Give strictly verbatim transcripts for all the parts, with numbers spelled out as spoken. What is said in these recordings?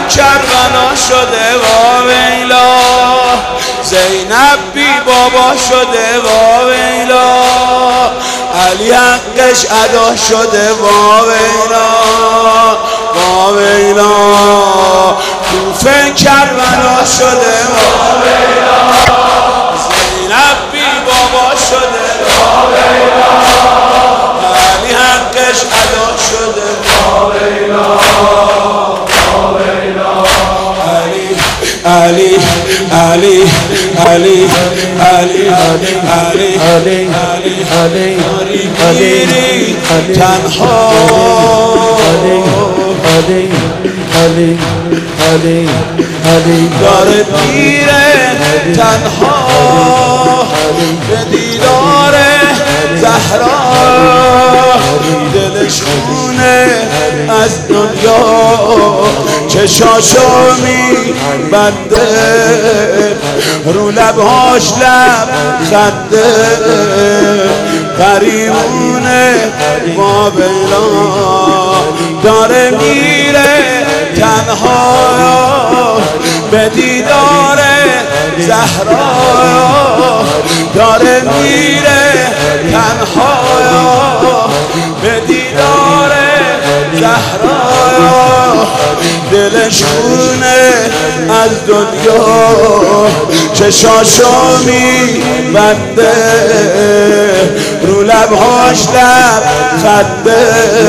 کربلا شده وا ویلا، زینب بی بابا شده وا ویلا، علی حقش ادا شده وا ویلا وا ویلا، کوفه کربلا شده وا ویلا، زینب بی بابا شده وا ویلا، علی حقش ادا شده وا ویلا وا ویلا، علی علی علی علی علی علی علی علی تنها علی علی علی علی داره میره تنها به دیدار زهرا، دلشونه از دنیا چشاشو می بنده، رو لبهاش لب خنده، قریمونه وا ویلا، داره میره تنها به دیدار زهرا، داره میره تنها به دیدار زهرا، دلشونه از دنیا چشاشو می بنده، رو لبهاش لب خنده،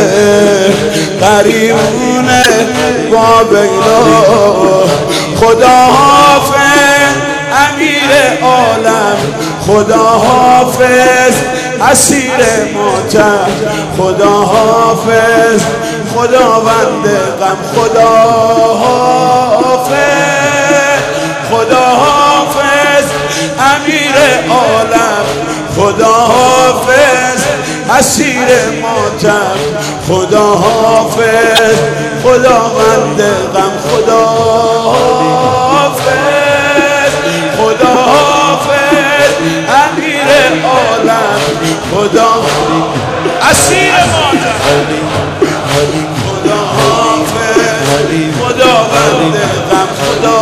قریبونه وا ویلا، خدا حافظ امیر عالم، خدا حافظ اسیر ماتم، خدا حافظ خداوند غم، خدا حافظ خدا حافظ امیر عالم، خدا حافظ اسیر ماتم، خدا حافظ خداوند غم، خدا حافظ خدا حافظ امیر عالم، خدا اسیر ماتم، خدا حافظ خداوند غم، خدا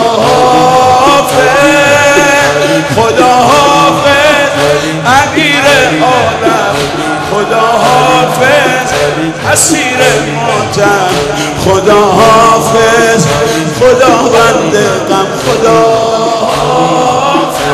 حافظ خدا حافظ امیر عالم، خدا حافظ اسیر ماتم، خدا حافظ خداوند غم، خدا حافظ.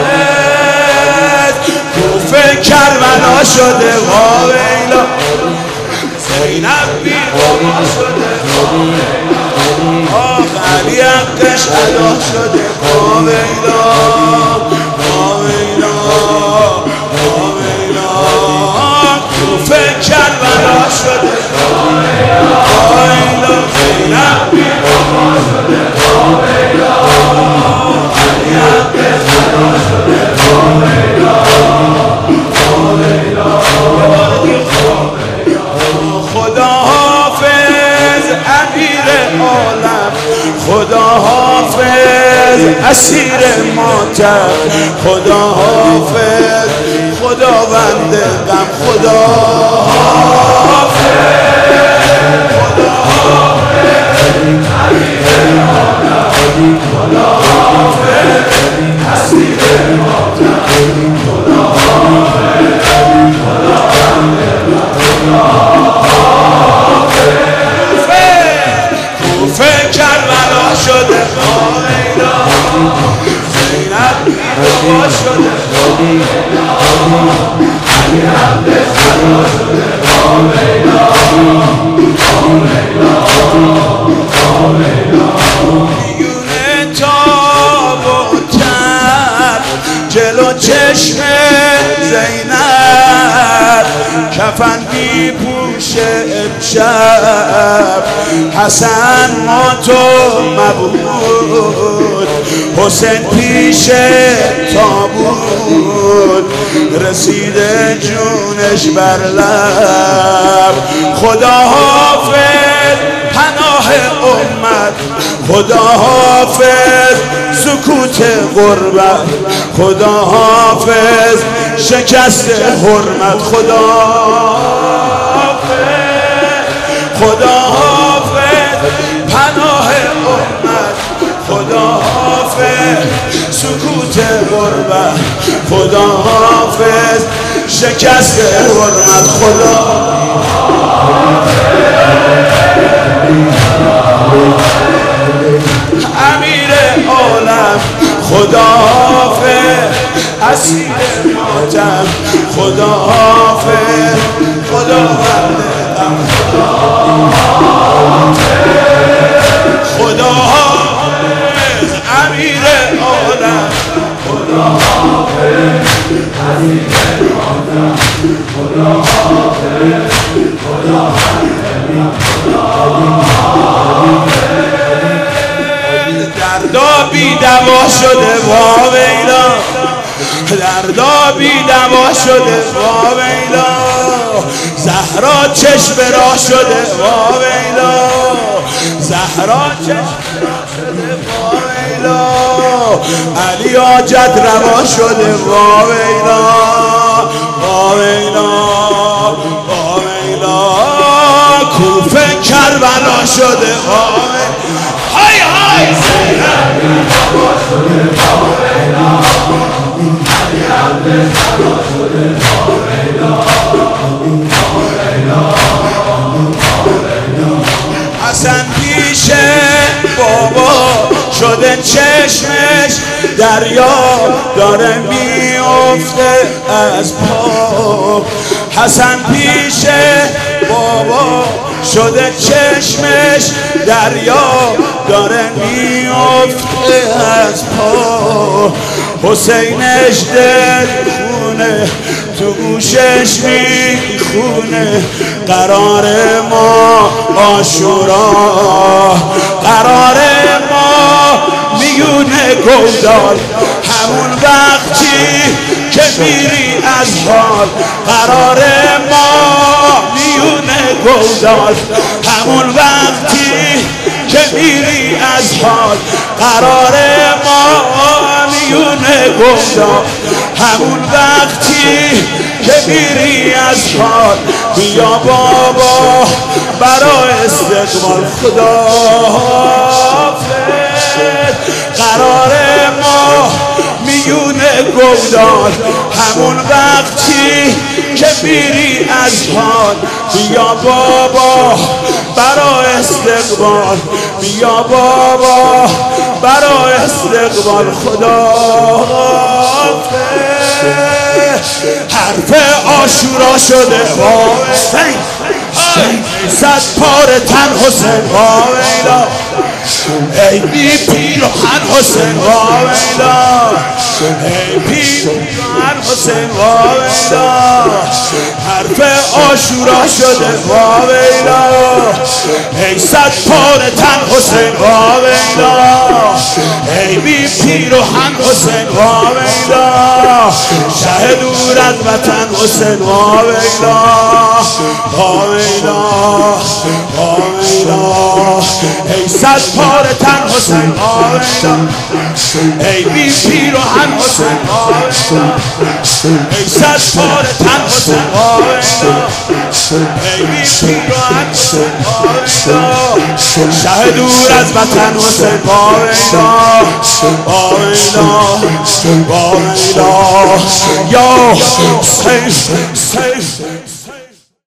کوفه کربلا شده وا ویلا، زینب بی بابا شده وا ویلا، آخ علی حقش ادا شده وا ویلا وا ویلا وا ویلا، کوفه کربلا شده وا ویلا، زینب بی بابا شده وا ویلا، علی حقش ادا شده وا ویلا وا ویلا، خدا حافظ امیر عالم، خدا حافظ اسیر ماتم، خدا حافظ خداوند غم، خدا حافظ خدا حافظ امیر عالم، خدا حافظ اسیر ماتم، خدا حافظ خداوند غم، کوفه کربلا شده وا ویلا، زینب بی بابا شده وا ویلا، علی حقش ادا شده وا ویلا وا ویلا وا ویلا، میونه تاب و تب جلو چشم زینب، کفن می پوشه امشب، حسن مات و مبود، حسین پیش تابوت، رسیده جونش بر لب، خدا حافظ پناه امت، خدا حافظ سکوت غربت، خدا حافظ شکست حرمت، خدا حافظ خدا حافظ پناه امت. غربت خدا حافظ شکست حرمت خدا امیر عالم خدا حافظ اسیر ماتم خدا حافظ خدا بندم خدا حافظ امیر عالم خدا حافظ اسیر ماتم خدا حافظ خدا بندم دردا بی دوا شده واویلا دردا بی دوا شده واویلا زهرا چشم را شده واویلا زهرا چشم را شده واویلا علی حاجت روا شده واویلا واویلا واویلا کوفه کربلا شده واویلا های های حسن پیش بابا شده چشمش دریا داره میافته از پا حسن پیش بابا شده چشمش دریا داره میافته از پا حسینش دل خونه تو گوشش میخونه قرار ما عاشورا قرار ما میونه گودال همون وقتی که میری از حال قرار ما میونه گودال همون وقتی که میری از حال قرار ما میونه گودال همون وقتی که میری از حال بیا بابا برای استقبال خدا حافظ قرار ما میونه گودال همون وقتی که میری از حال بیا بابا برای استقبال بیا بابا برای استقبال خدا حافظ حرف عاشورا شده وای صد پاره تن حسین واویلا ای بی پیراهن حسین واویلا ای بی پیراهن حسین واویلا حرف عاشورا شده واویلا ای صد پاره تن حسین واویلا ای بی پیراهن حسین واویلا شه دور از وطن حسین واویلا واویلا واویلا ای صد پاره تن حسین واویلا ای بی پیراهن حسین واویلا ای صد پاره تن حسین واویلا ای بی پیراهن حسین واویلا شه دور از وطن حسین واویلا واویلا واویلا یا حسین حسین